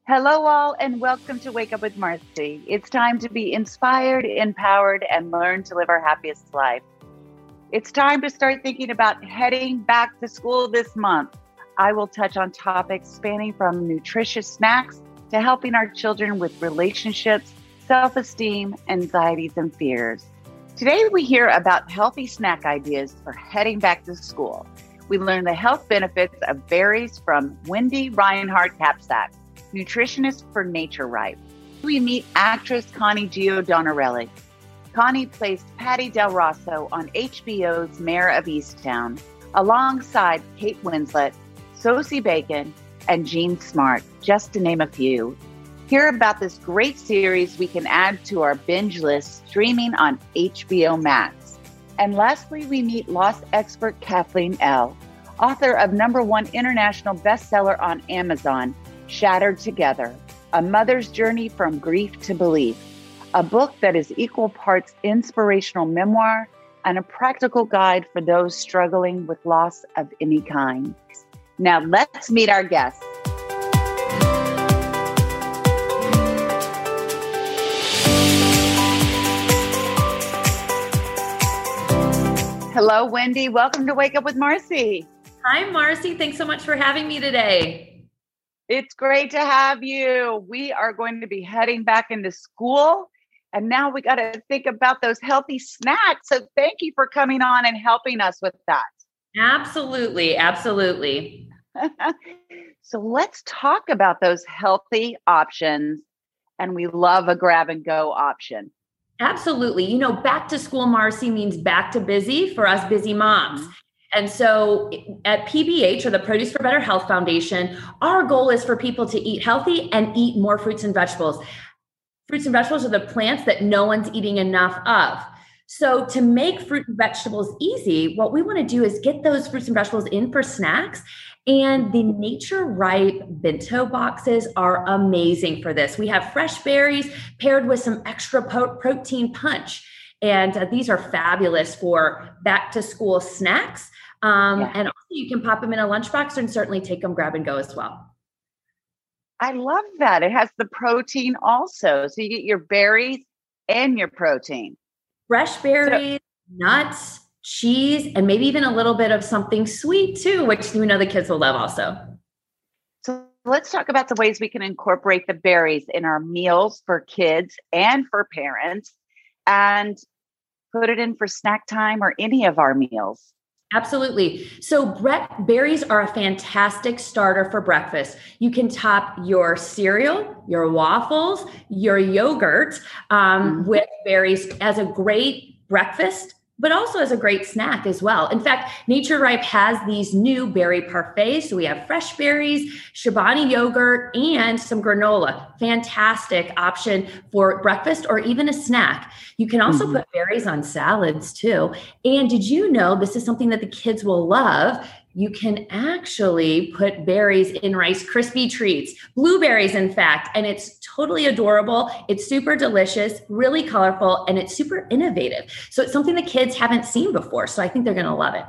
Hello, all, and welcome to Wake Up with Marcy. It's time to be inspired, empowered, and learn to live our happiest life. It's time to start thinking about heading back to school this month. I will touch on topics spanning from nutritious snacks to helping our children with relationships, self-esteem, anxieties, and fears. Today, we hear about healthy snack ideas for heading back to school. We learn the health benefits of berries from Wendy Reinhardt-Capsack, nutritionist for Nature Ripe. We meet actress Connie Giordonarelli. Connie placed Patty Del Rosso on HBO's Mayor of Easttown, alongside Kate Winslet, Sosie Bacon, and Jean Smart, just to name a few. Hear about this great series we can add to our binge list streaming on HBO Max. And lastly, we meet loss expert Kathleen L., author of #1 international bestseller on Amazon, Shattered Together, A Mother's Journey from Grief to Belief, a book that is equal parts inspirational memoir and a practical guide for those struggling with loss of any kind. Now let's meet our guests. Hello, Wendy. Welcome to Wake Up with Marcy. Hi, Marcy. Thanks so much for having me today. It's great to have you. We are going to be heading back into school, and now we got to think about those healthy snacks. So thank you for coming on and helping us with that. Absolutely. Absolutely. So let's talk about those healthy options, and we love a grab and go option. Absolutely. You know, back to school, Marcy, means back to busy for us busy moms. Mm-hmm. And so at PBH, or the Produce for Better Health Foundation, our goal is for people to eat healthy and eat more fruits and vegetables. Fruits and vegetables are the plants that no one's eating enough of. So to make fruit and vegetables easy, what we want to do is get those fruits and vegetables in for snacks. And the Nature Ripe bento boxes are amazing for this. We have fresh berries paired with some extra protein punch. And these are fabulous for back to school snacks. And also you can pop them in a lunchbox and certainly take them grab and go as well. I love that. It has the protein also. So you get your berries and your protein. Fresh berries, nuts, cheese, and maybe even a little bit of something sweet too, which we know the kids will love also. So let's talk about the ways we can incorporate the berries in our meals for kids and for parents, and put it in for snack time or any of our meals. Absolutely. So berries are a fantastic starter for breakfast. You can top your cereal, your waffles, your yogurt with berries as a great breakfast, but also as a great snack as well. In fact, Nature Ripe has these new berry parfaits. So we have fresh berries, Chobani yogurt, and some granola. Fantastic option for breakfast or even a snack. You can also put berries on salads too. And did you know, this is something that the kids will love, you can actually put berries in Rice Krispie treats, blueberries, in fact, and it's totally adorable. It's super delicious, really colorful, and it's super innovative. So it's something the kids haven't seen before. So I think they're going to love it.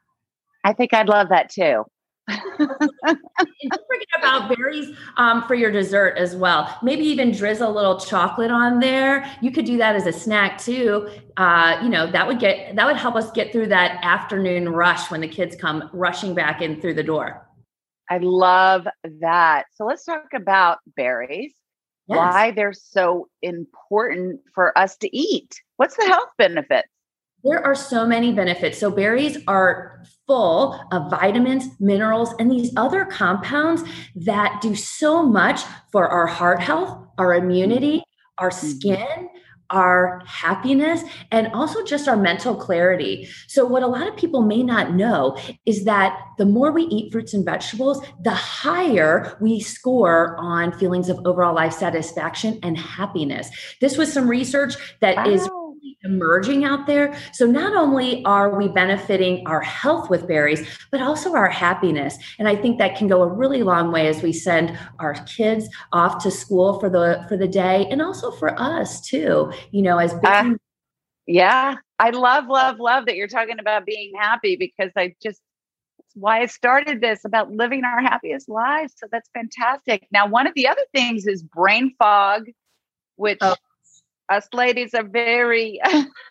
I think I'd love that too. And don't forget about berries for your dessert as well. Maybe even drizzle a little chocolate on there. You could do that as a snack too. That would help us get through that afternoon rush when the kids come rushing back in through the door. I love that. So let's talk about berries. Yes. Why they're so important for us to eat. What's the health benefits? There are so many benefits. So berries are full of vitamins, minerals, and these other compounds that do so much for our heart health, our immunity, our skin, our happiness, and also just our mental clarity. So what a lot of people may not know is that the more we eat fruits and vegetables, the higher we score on feelings of overall life satisfaction and happiness. This was some research that is emerging out there. So not only are we benefiting our health with berries, but also our happiness. And I think that can go a really long way as we send our kids off to school for the day, and also for us too, as yeah, I love that you're talking about being happy, because why I started this about living our happiest lives. So that's fantastic. Now, one of the other things is brain fog, which us ladies are very,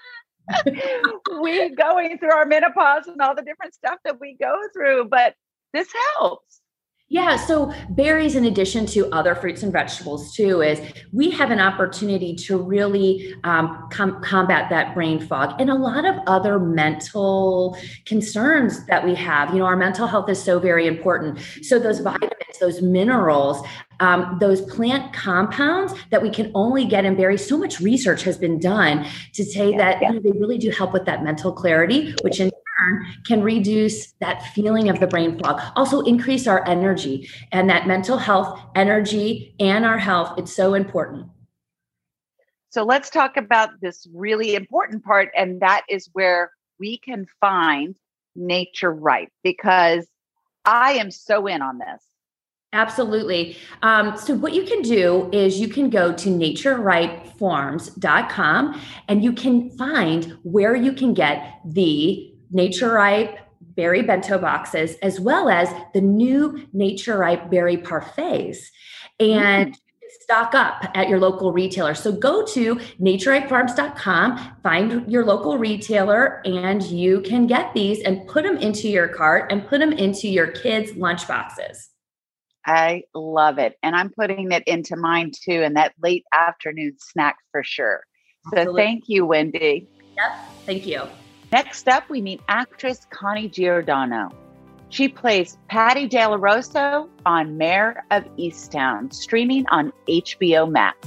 we going through our menopause and all the different stuff that we go through, but this helps. Yeah. So berries, in addition to other fruits and vegetables too, is we have an opportunity to really combat that brain fog and a lot of other mental concerns that we have. Our mental health is so very important. So those vitamins, those minerals, those plant compounds that we can only get in berries. So much research has been done to say that they really do help with that mental clarity, which in turn can reduce that feeling of the brain fog, also increase our energy, and that mental health, energy, and our health. It's so important. So let's talk about this really important part. And that is where we can find Nature Ripe, because I am so in on this. Absolutely. So what you can do is you can go to natureripefarms.com and you can find where you can get the Nature Ripe berry bento boxes, as well as the new Nature Ripe berry parfaits, and stock up at your local retailer. So go to natureripefarms.com, find your local retailer, and you can get these and put them into your cart and put them into your kids' lunch boxes. I love it. And I'm putting it into mine too, and that late afternoon snack for sure. So Absolutely. Thank you, Wendy. Yep. Thank you. Next up, we meet actress Connie Giordano. She plays Patty De La Rosa on Mare of Easttown, streaming on HBO Max.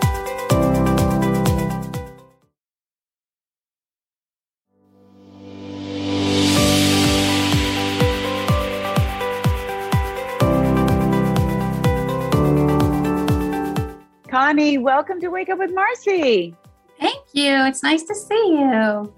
Connie, welcome to Wake Up with Marcy. Thank you. It's nice to see you.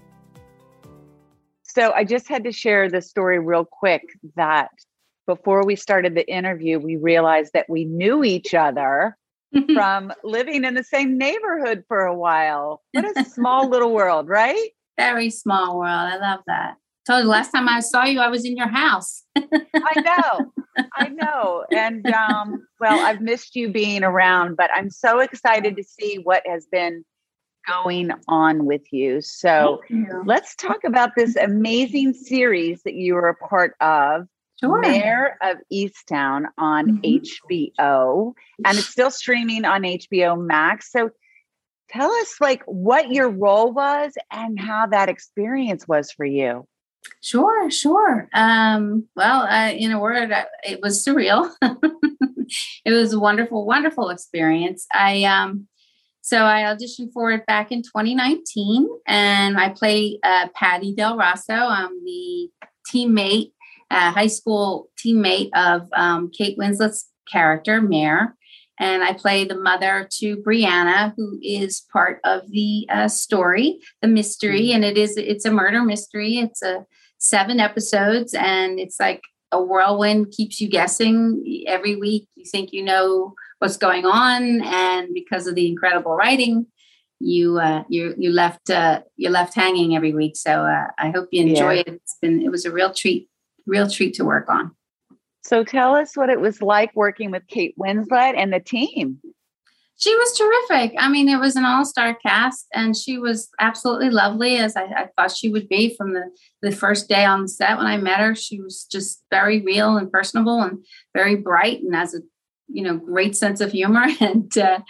So I just had to share the story real quick that before we started the interview, we realized that we knew each other from living in the same neighborhood for a while. What a small little world, right? Very small world. I love that. Told you last time I saw you, I was in your house. I know. And well, I've missed you being around, but I'm so excited to see what has been going on with you. So let's talk about this amazing series that you were a part of, Mare of Easttown on HBO, and it's still streaming on HBO Max. So tell us what your role was and how that experience was for you. Sure. Well, in a word, it was surreal. It was a wonderful, wonderful experience. So I auditioned for it back in 2019, and I play Patty Del Rosso. I'm the teammate, high school teammate of Kate Winslet's character, Mare. And I play the mother to Brianna, who is part of the story, the mystery. And it's a murder mystery. It's 7 episodes, and it's like a whirlwind, keeps you guessing every week. You think you know what's going on, and because of the incredible writing, you're left hanging every week. So I hope you enjoy it. It was a real treat to work on. So tell us what it was like working with Kate Winslet and the team. She was terrific. I mean, it was an all-star cast, and she was absolutely lovely, as I thought she would be from the first day on the set. When I met her, she was just very real and personable and very bright, and has a great sense of humor. And I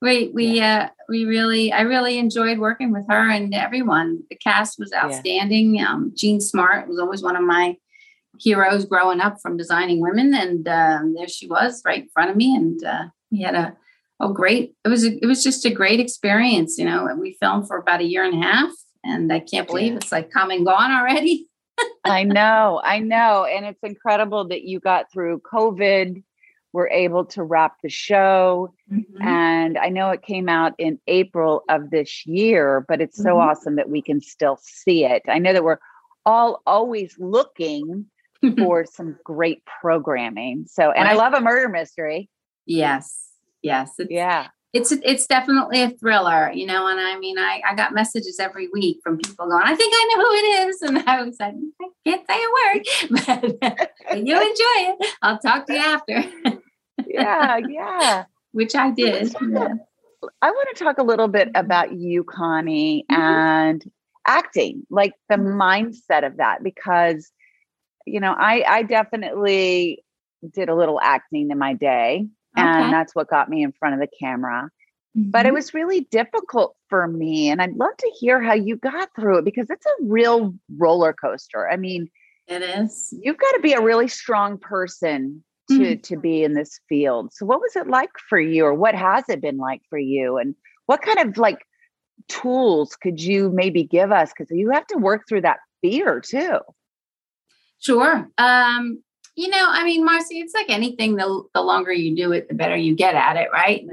really enjoyed working with her and everyone. The cast was outstanding. Jean Smart was always one of my heroes growing up from Designing Women, and there she was right in front of me, and we had great. It was just a great experience. We filmed for about 1.5 years, and I can't believe it's like come and gone already. I know. And it's incredible that you got through COVID, were able to wrap the show. And I know it came out in April of this year, but it's so awesome that we can still see it. I know that we're all always looking for some great programming. So, and I love a murder mystery. Yes. It's definitely a thriller, and I mean, I got messages every week from people going, I think I know who it is. And I was like, I can't say a word, but you enjoy it. I'll talk to you after. Yeah. Which I did. I want to talk a little bit about you, Connie, and acting, like the mindset of that, because, I definitely did a little acting in my day. And that's what got me in front of the camera. But it was really difficult for me. And I'd love to hear how you got through it, because it's a real roller coaster. I mean, it is. You've got to be a really strong person to be in this field. So what was it like for you, or what has it been like for you? And what kind of tools could you maybe give us? Because you have to work through that fear too. Sure. I mean, Marcy, it's like anything, the longer you do it, the better you get at it, right?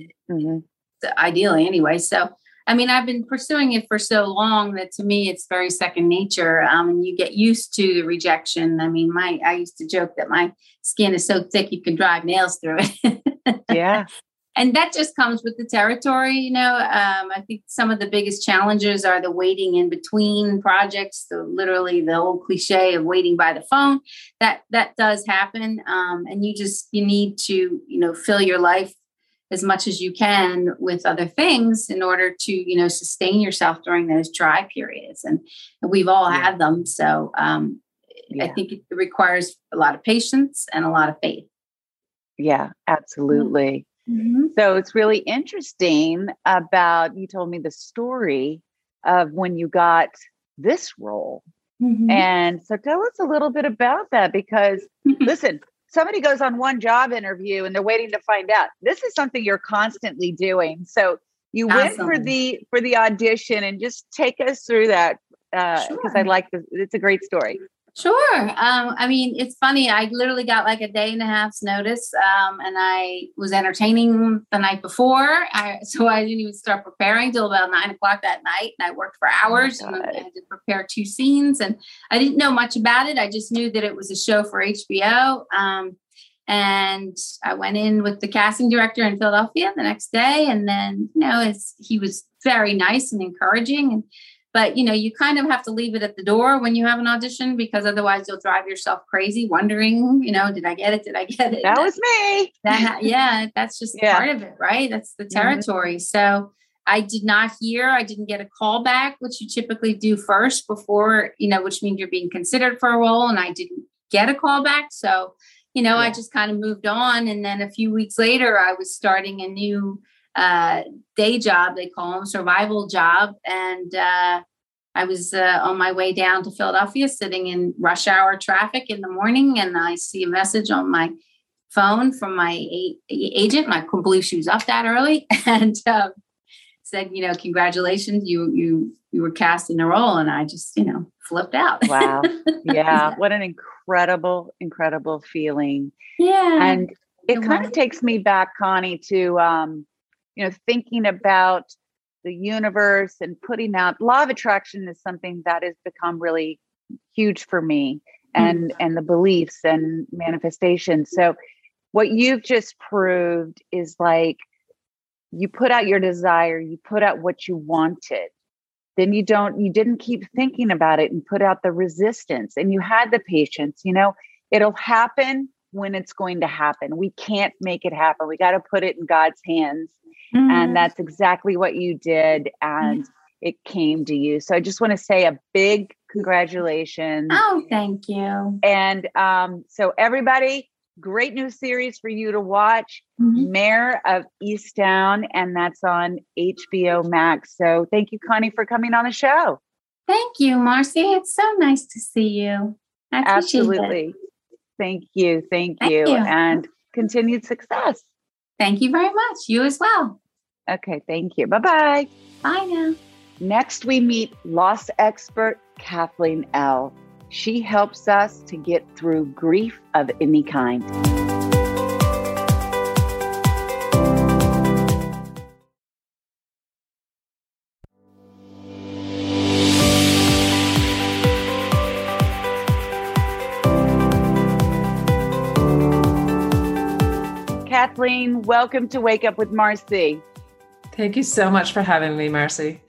Ideally anyway. So, I mean, I've been pursuing it for so long that to me, it's very second nature. And you get used to the rejection. I mean, I used to joke that my skin is so thick, you can drive nails through it. Yeah. And that just comes with the territory. I think some of the biggest challenges are the waiting in between projects. So literally the old cliche of waiting by the phone, that does happen. And you need to, fill your life as much as you can with other things in order to, sustain yourself during those dry periods. And we've all had them. So I think it requires a lot of patience and a lot of faith. Yeah, absolutely. So it's really interesting you told me the story of when you got this role. And so tell us a little bit about that, because listen, somebody goes on one job interview and they're waiting to find out. This is something you're constantly doing. So you went for the audition, and just take us through that, because I like this. It's a great story. Sure. I mean, it's funny. I literally got like a day and a half's notice, and I was entertaining the night before. So I didn't even start preparing till about 9:00 that night. And I worked for hours and I had to prepare 2 scenes, and I didn't know much about it. I just knew that it was a show for HBO. And I went in with the casting director in Philadelphia the next day. And then, he was very nice and encouraging. But, you kind of have to leave it at the door when you have an audition, because otherwise you'll drive yourself crazy wondering, did I get it? Did I get it? That was me. That's just part of it, right? That's the territory. So I didn't get a call back, which you typically do first before, which means you're being considered for a role. And I didn't get a call back. So, I just kind of moved on. And then a few weeks later, I was starting a new day job, they call them, survival job. And I was on my way down to Philadelphia, sitting in rush hour traffic in the morning. And I see a message on my phone from my agent. And I couldn't believe she was up that early, and said, congratulations, you were cast in the role. And I just, flipped out. Wow. Yeah. What an incredible feeling. Yeah. And it kind of takes me back, Connie, to, thinking about the universe and putting out. Law of attraction is something that has become really huge for me, and the beliefs and manifestation. So what you've just proved is you put out your desire, you put out what you wanted, then you didn't keep thinking about it and put out the resistance, and you had the patience. It'll happen when it's going to happen. We can't make it happen. We got to put it in God's hands. And that's exactly what you did. And it came to you. So I just want to say a big congratulations. Oh, thank you. And so everybody, great new series for you to watch, Mare of Easttown, and that's on HBO Max. So thank you, Connie, for coming on the show. Thank you, Marcy. It's so nice to see you. Absolutely. Thank you. Thank you. And continued success. Thank you very much. You as well. Okay. Thank you. Bye-bye. Bye now. Next, we meet loss expert Kathleen L. She helps us to get through grief of any kind. Kathleen, welcome to Wake Up with Marcy. Thank you so much for having me, Marcy.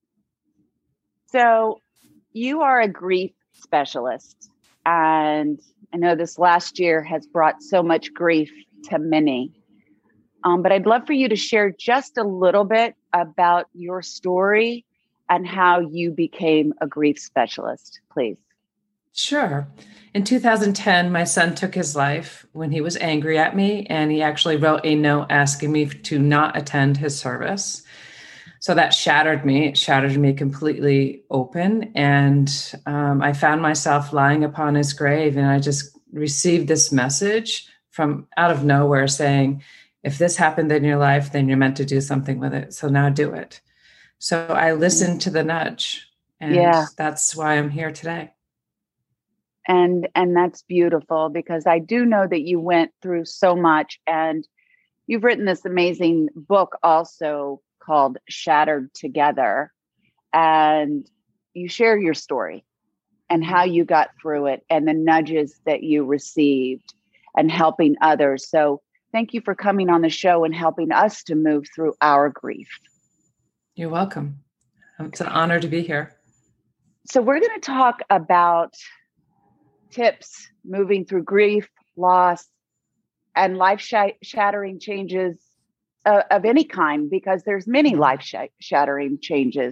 So you are a grief specialist, and I know this last year has brought so much grief to many. But I'd love for you to share just a little bit about your story and how you became a grief specialist, please. Sure. In 2010, my son took his life when he was angry at me, and he actually wrote a note asking me to not attend his service. So that shattered me. It shattered me completely open. And I found myself lying upon his grave, and I just received this message from out of nowhere saying, if this happened in your life, then you're meant to do something with it. So now do it. So I listened to the nudge, and that's why I'm here today. And that's beautiful, because I do know that you went through so much, and you've written this amazing book also called Shattered Together, and you share your story and how you got through it and the nudges that you received and helping others. So thank you for coming on the show and helping us to move through our grief. You're welcome. It's an honor to be here. So we're going to talk about tips moving through grief, loss, and life-shattering changes of any kind, because there's many life-shattering changes.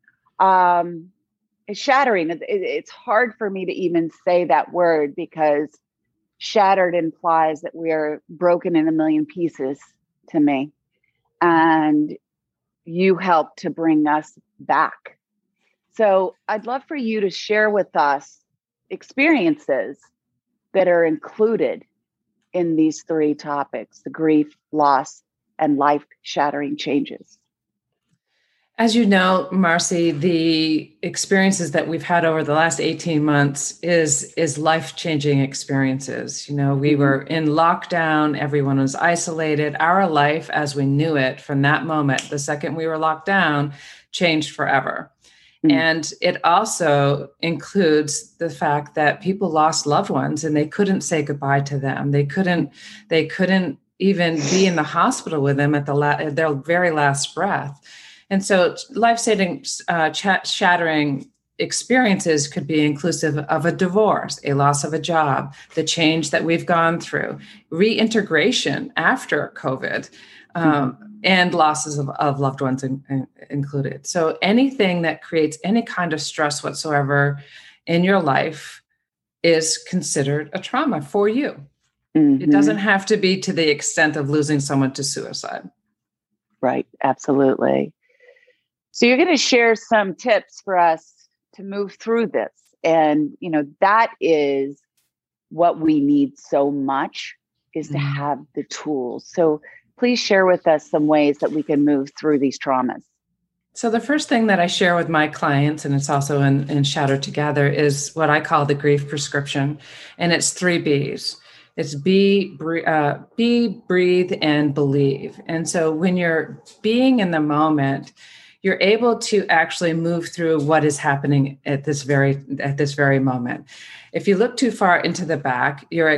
Shattering, it's hard for me to even say that word, because shattered implies that we are broken in a million pieces to me. And you help to bring us back. So I'd love for you to share with us experiences that are included in these three topics: the grief, loss, and life-shattering changes. As you know, Marcy, the experiences that we've had over the last 18 months is life-changing experiences. You know, we were in lockdown, everyone was isolated. Our life as we knew it from that moment, the second we were locked down, changed forever. And it also includes the fact that people lost loved ones and they couldn't say goodbye to them. They couldn't even be in the hospital with them at their very last breath. And so life-shattering experiences could be inclusive of a divorce, a loss of a job, the change that we've gone through, reintegration after COVID, and losses of loved ones included. So anything that creates any kind of stress whatsoever in your life is considered a trauma for you. It doesn't have to be to the extent of losing someone to suicide. Right. Absolutely. So you're going to share some tips for us to move through this. And, you know, that is what we need so much, is to have the tools. So please share with us some ways that we can move through these traumas. So the first thing that I share with my clients, and it's also in Shattered Together, is what I call the grief prescription. And it's 3 B's. It's be, breathe, and believe. And so when you're being in the moment, you're able to actually move through what is happening at this very moment. If you look too far into the back, you're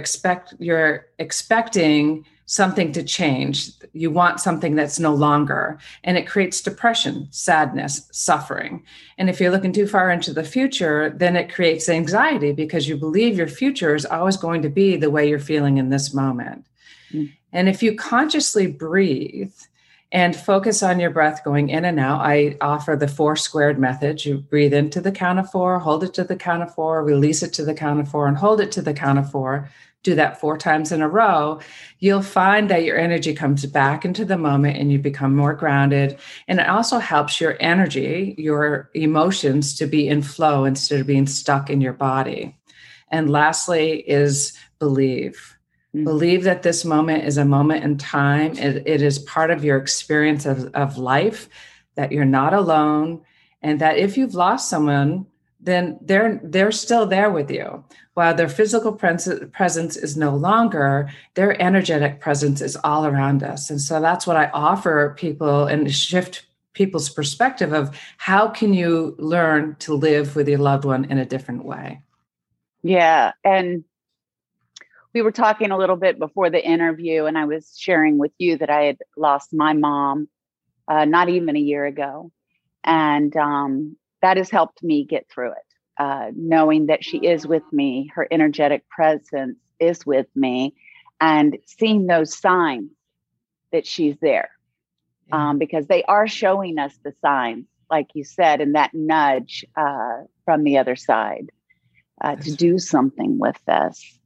expecting something to change. You want something that's no longer, and it creates depression, sadness, suffering. And if you're looking too far into the future, then it creates anxiety, because you believe your future is always going to be the way you're feeling in this moment. And if you consciously breathe and focus on your breath going in and out, I offer the 4 squared method. You breathe into the count of 4, hold it to the count of 4, release it to the count of 4, and hold it to the count of 4. Do that 4 times in a row. You'll find that your energy comes back into the moment and you become more grounded. And it also helps your energy, your emotions, to be in flow instead of being stuck in your body. And lastly is believe. Believe that this moment is a moment in time. It is part of your experience of life, that you're not alone, and that if you've lost someone, then they're still there with you. While their physical presence is no longer, their energetic presence is all around us. And so that's what I offer people, and shift people's perspective of how can you learn to live with your loved one in a different way. Yeah. And we were talking a little bit before the interview, and I was sharing with you that I had lost my mom not even a year ago. And that has helped me get through it, knowing that she is with me, her energetic presence is with me, and seeing those signs that she's there. Because they are showing us the signs, like you said, and that nudge from the other side to do something with this.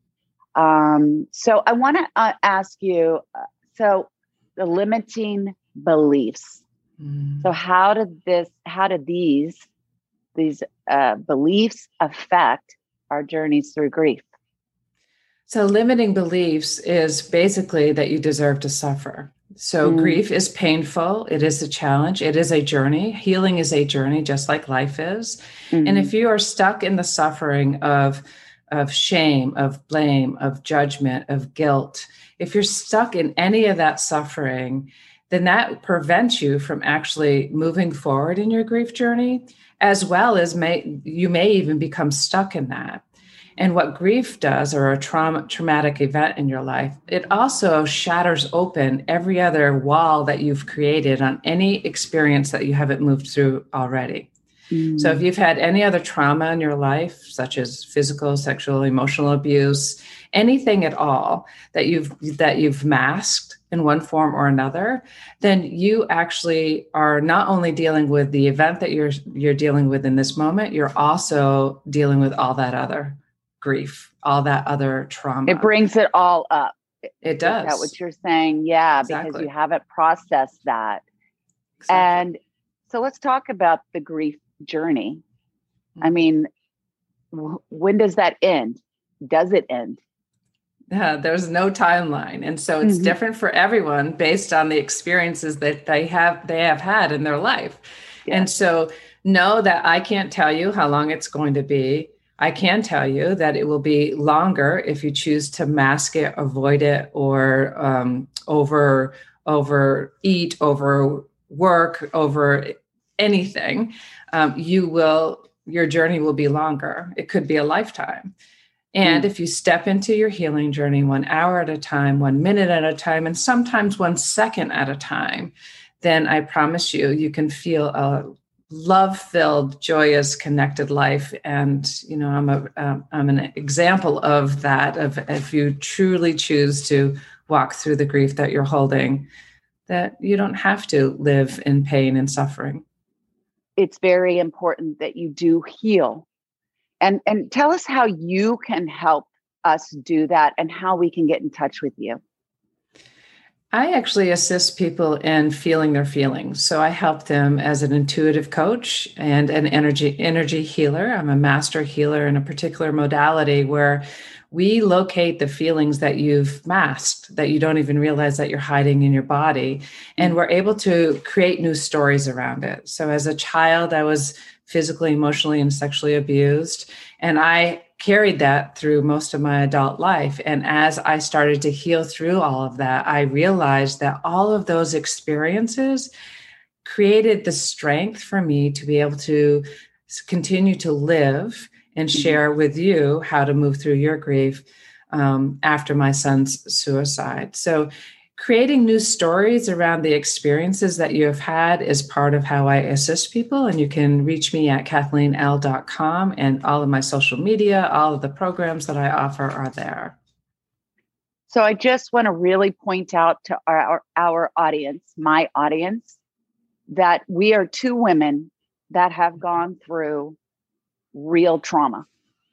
So I want to ask you, so the limiting beliefs. So how do these beliefs affect our journeys through grief? So limiting beliefs is basically that you deserve to suffer. So grief is painful. It is a challenge. It is a journey. Healing is a journey, just like life is. And if you are stuck in the suffering of shame, of blame, of judgment, of guilt, if you're stuck in any of that suffering, then that prevents you from actually moving forward in your grief journey, as well as you may even become stuck in that. And what grief does, or a traumatic event in your life, it also shatters open every other wall that you've created on any experience that you haven't moved through already. So if you've had any other trauma in your life, such as physical, sexual, emotional abuse, anything at all that you've masked in one form or another, then you actually are not only dealing with the event that you're dealing with in this moment, you're also dealing with all that other grief, all that other trauma. It brings it all up. It does. Is that what you're saying? Yeah, exactly. Because you haven't processed that. Exactly. And so let's talk about the grief journey. I mean, when does that end? Does it end? Yeah, there's no timeline. And so it's different for everyone based on the experiences that they have had in their life. Yeah. And so know that I can't tell you how long it's going to be. I can tell you that it will be longer if you choose to mask it, avoid it, or overeat, overwork, over anything. Your journey will be longer. It could be a lifetime. And if you step into your healing journey 1 hour at a time, 1 minute at a time, and sometimes 1 second at a time, then I promise you can feel a love-filled, joyous, connected life. And, I'm an example of that, of if you truly choose to walk through the grief that you're holding, that you don't have to live in pain and suffering. It's very important that you do heal. And tell us how you can help us do that and how we can get in touch with you. I actually assist people in feeling their feelings. So I help them as an intuitive coach and an energy healer. I'm a master healer in a particular modality where we locate the feelings that you've masked, that you don't even realize that you're hiding in your body. And we're able to create new stories around it. So as a child, I was physically, emotionally, and sexually abused. And I carried that through most of my adult life. And as I started to heal through all of that, I realized that all of those experiences created the strength for me to be able to continue to live and share with you how to move through your grief after my son's suicide. So creating new stories around the experiences that you have had is part of how I assist people. And you can reach me at KathleenL.com, and all of my social media, all of the programs that I offer are there. So I just want to really point out to our audience, my audience, that we are two women that have gone through real trauma.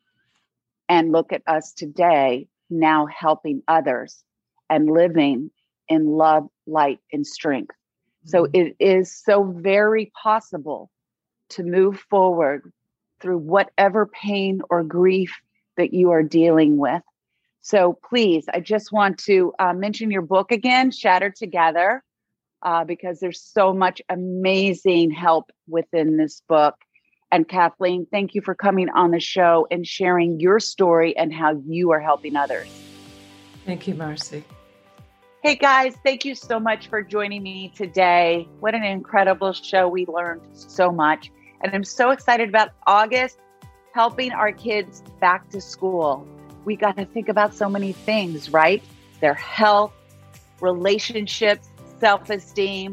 And look at us today, now helping others and living in love, light, and strength. So it is so very possible to move forward through whatever pain or grief that you are dealing with. So please, I just want to mention your book again, Shattered Together, because there's so much amazing help within this book. And Kathleen, thank you for coming on the show and sharing your story and how you are helping others. Thank you, Marcy. Hey guys, thank you so much for joining me today. What an incredible show. We learned so much. And I'm so excited about August, helping our kids back to school. We got to think about so many things, right? Their health, relationships, self-esteem,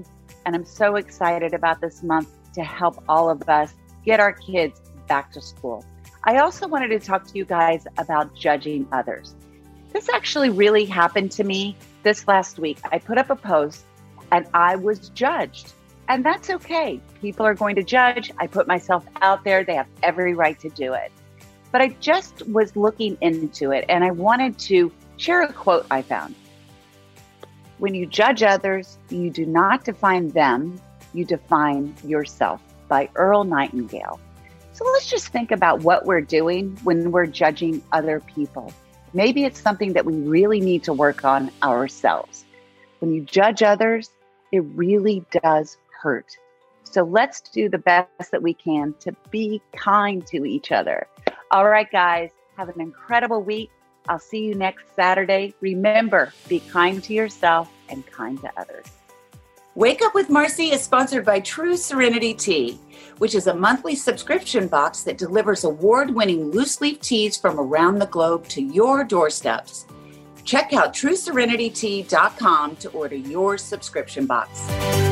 And I'm so excited about this month to help all of us get our kids back to school. I also wanted to talk to you guys about judging others. This actually really happened to me this last week. I put up a post and I was judged. And that's okay. People are going to judge. I put myself out there. They have every right to do it. But I just was looking into it and I wanted to share a quote I found. When you judge others, you do not define them, you define yourself, by Earl Nightingale. So let's just think about what we're doing when we're judging other people. Maybe it's something that we really need to work on ourselves. When you judge others, it really does hurt. So let's do the best that we can to be kind to each other. All right, guys, have an incredible week. I'll see you next Saturday. Remember, be kind to yourself and kind to others. Wake Up with Marcy is sponsored by True Serenity Tea, which is a monthly subscription box that delivers award-winning loose-leaf teas from around the globe to your doorsteps. Check out TrueSerenityTea.com to order your subscription box.